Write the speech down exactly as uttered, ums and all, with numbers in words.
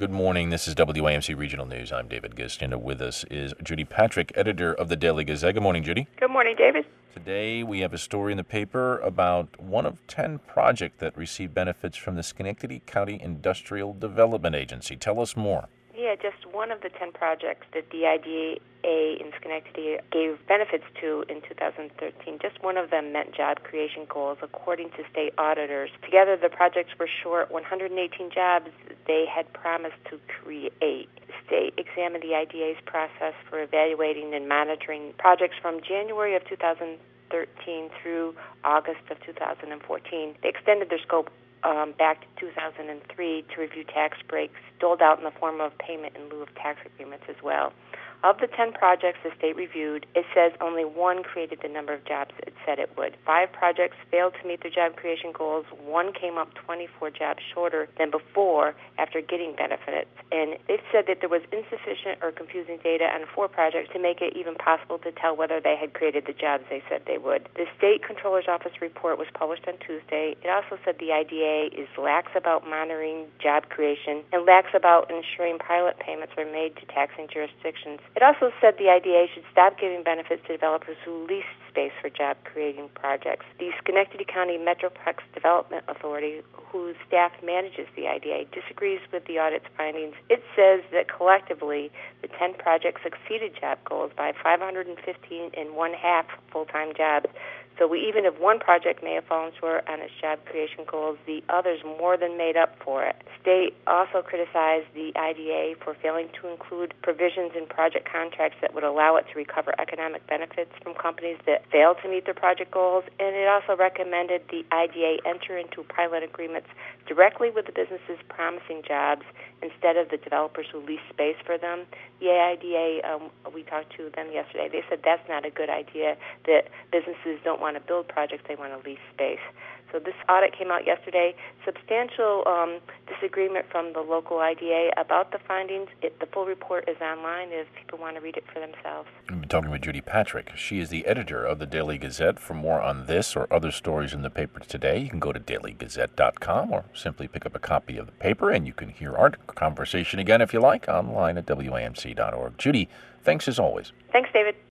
Good morning. This is W A M C Regional News. I'm David Gistinda. With us is Judy Patrick, editor of the Daily Gazette. Good morning, Judy. Good morning, David. Today we have a story in the paper about one of ten projects that received benefits from the Schenectady County Industrial Development Agency. Tell us more. Yeah, just one of the ten projects that the I D A in Schenectady gave benefits to in two thousand thirteen. Just one of them met job creation goals, according to state auditors. Together, the projects were short one hundred eighteen jobs they had promised to create. The state examined the I D A's process for evaluating and monitoring projects from January of two thousand thirteen through August of two thousand fourteen. They extended their scope Um, back to two thousand three to review tax breaks doled out in the form of payment in lieu of tax agreements as well. Of the ten projects the state reviewed, it says only one created the number of jobs it said it would. Five projects failed to meet their job creation goals. One came up twenty-four jobs shorter than before after getting benefits. And they said that there was insufficient or confusing data on four projects to make it even possible to tell whether they had created the jobs they said they would. The State Comptroller's Office report was published on Tuesday. It also said the I D A is lax about monitoring job creation and lax about ensuring pilot payments are made to taxing jurisdictions. It also said the I D A should stop giving benefits to developers who lease space for job-creating projects. The Schenectady County Metroplex Development Authority, whose staff manages the I D A, disagrees with the audit's findings. It says that collectively, the ten projects exceeded job goals by five hundred fifteen and one-half full-time jobs. So we, even if one project may have fallen short on its job creation goals, the others more than made up for it. State also criticized the I D A for failing to include provisions in project contracts that would allow it to recover economic benefits from companies that failed to meet their project goals, and it also recommended the I D A enter into pilot agreements directly with the businesses promising jobs instead of the developers who lease space for them. The I D A, um, we talked to them yesterday, they said that's not a good idea, that businesses don't want to build projects, they want to lease space. So this audit came out yesterday. Substantial um, disagreement from the local I D A about the findings. It, the full report is online if people want to read it for themselves. We've been talking with Judy Patrick. She is the editor of the Daily Gazette. For more on this or other stories in the paper today, you can go to daily gazette dot com or simply pick up a copy of the paper, and you can hear our conversation again if you like online at W A M C dot org. Judy, thanks as always. Thanks, David.